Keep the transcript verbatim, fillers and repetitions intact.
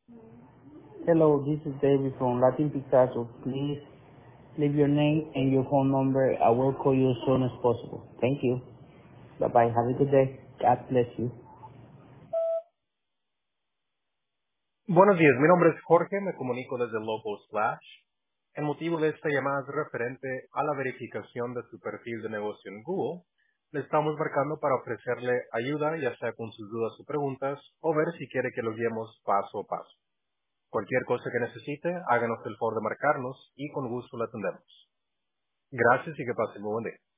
Hello, this is David from Latin Picasso. Please leave your name and your phone number. I will call you as soon as possible. Thank you. Bye-bye. Have a good day. God bless you. Buenos días, mi nombre es Jorge, me comunico desde Local Splash. El motivo de esta llamada es referente a la verificación de su perfil de negocio en Google. Le estamos marcando para ofrecerle ayuda, ya sea con sus dudas o preguntas, o ver si quiere que lo guiemos paso a paso. Cualquier cosa que necesite, háganos el favor de marcarnos y con gusto la atendemos. Gracias y que pasen muy buen día.